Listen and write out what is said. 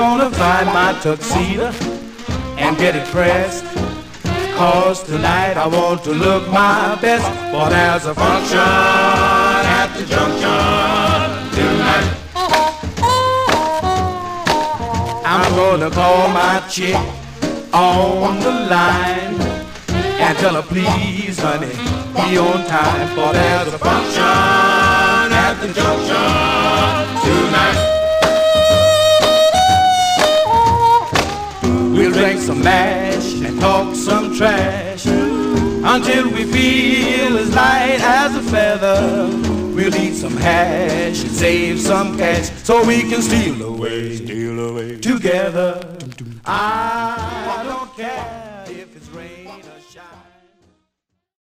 gonna find my tuxedo and get it pressed, 'cause tonight I want to look my best. For there's a function at the junction tonight. I'm gonna call my chick on the line and tell her, please, honey, be on time. For there's a function at the junction tonight. We'll drink some mash and talk some trash until we feel as light as a feather. We'll eat some hash and save some cash so we can steal away together. I don't care.